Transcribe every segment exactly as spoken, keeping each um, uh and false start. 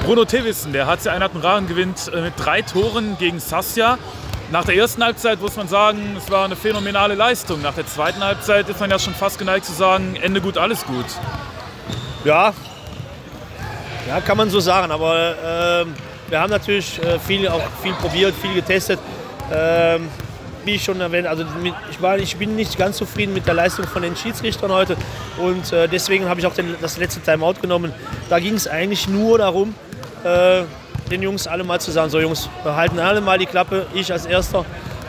Bruno Tewissen, der H C Einheiten gewinnt mit drei Toren gegen Sassia. Nach der ersten Halbzeit muss man sagen, es war eine phänomenale Leistung. Nach der zweiten Halbzeit ist man ja schon fast geneigt zu sagen, Ende gut, alles gut. Ja, ja kann man so sagen, aber äh, wir haben natürlich äh, viel, auch viel probiert, viel getestet. Äh, wie ich schon erwähnt, also mit, ich, war, ich bin nicht ganz zufrieden mit der Leistung von den Schiedsrichtern heute und äh, deswegen habe ich auch den, das letzte Timeout genommen. Da ging es eigentlich nur darum, äh, den Jungs alle mal zu sagen, so Jungs, wir halten alle mal die Klappe, ich als Erster,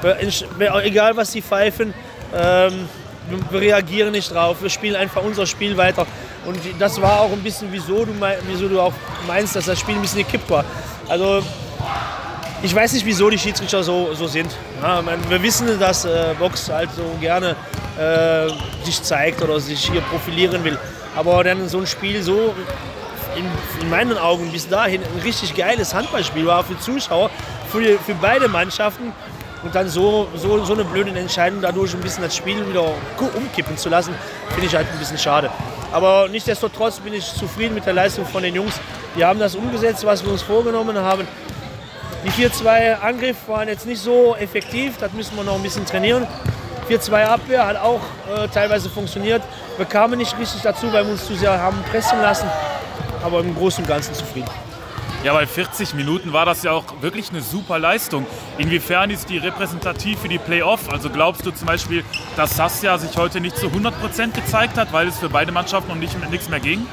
egal was sie pfeifen, ähm, wir reagieren nicht drauf, wir spielen einfach unser Spiel weiter. Und das war auch ein bisschen, wieso du, wieso du auch meinst, dass das Spiel ein bisschen gekippt war. Also ich weiß nicht, wieso die Schiedsrichter so, so sind. Ja, wir wissen, dass äh, Box halt so gerne äh, sich zeigt oder sich hier profilieren will. Aber dann so ein Spiel so, in, in meinen Augen bis dahin ein richtig geiles Handballspiel war für Zuschauer, für, für beide Mannschaften. Und dann so, so, so eine blöde Entscheidung, dadurch ein bisschen das Spiel wieder umkippen zu lassen, finde ich halt ein bisschen schade. Aber nichtsdestotrotz bin ich zufrieden mit der Leistung von den Jungs. Die haben das umgesetzt, was wir uns vorgenommen haben. Die vier zwei Angriff waren jetzt nicht so effektiv, das müssen wir noch ein bisschen trainieren. vier zwei Abwehr hat auch äh, teilweise funktioniert. Wir kamen nicht richtig dazu, weil wir uns zu sehr haben pressen lassen. Aber im Großen und Ganzen zufrieden. Ja, bei vierzig Minuten war das ja auch wirklich eine super Leistung. Inwiefern ist die repräsentativ für die Play-Off? Also glaubst du zum Beispiel, dass Sassia sich heute nicht zu hundert Prozent gezeigt hat, weil es für beide Mannschaften um nichts mehr ging?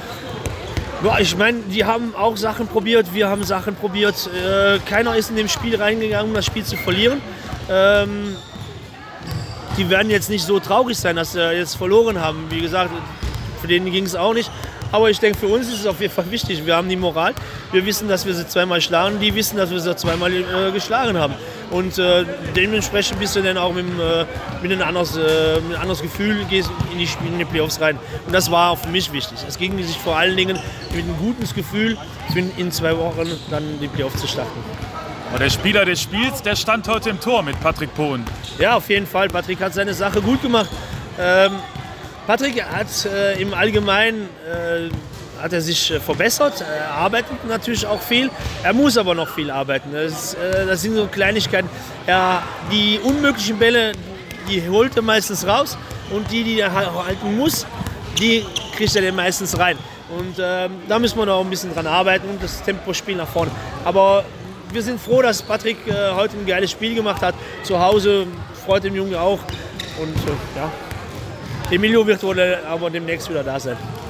Ja, ich meine, die haben auch Sachen probiert, wir haben Sachen probiert. Äh, keiner ist in dem Spiel reingegangen, um das Spiel zu verlieren. Ähm, die werden jetzt nicht so traurig sein, dass sie jetzt verloren haben. Wie gesagt, für denen ging es auch nicht. Aber ich denke, für uns ist es auf jeden Fall wichtig. Wir haben die Moral. Wir wissen, dass wir sie zweimal schlagen. Die wissen, dass wir sie zweimal äh, geschlagen haben. Und äh, dementsprechend bist du dann auch mit, äh, mit, einem anderes, äh, mit einem anderes Gefühl gehst in die, in die Playoffs rein. Und das war auch für mich wichtig. Es ging sich vor allen Dingen mit einem guten Gefühl, in zwei Wochen dann die Playoffs zu starten. Und der Spieler des Spiels, der stand heute im Tor mit Patrick Pohn. Ja, auf jeden Fall. Patrick hat seine Sache gut gemacht. Ähm, Patrick hat äh, im Allgemeinen äh, hat er sich äh, verbessert, er arbeitet natürlich auch viel, er muss aber noch viel arbeiten. Das, äh, das sind so Kleinigkeiten. Ja, die unmöglichen Bälle, die holt er meistens raus und die, die er halten muss, die kriegt er dann meistens rein. Und äh, da müssen wir noch ein bisschen dran arbeiten und das Tempospiel nach vorne. Aber wir sind froh, dass Patrick äh, heute ein geiles Spiel gemacht hat. Zu Hause freut den Jungen auch. Und äh, ja. Emilio wird wohl aber demnächst wieder da sein.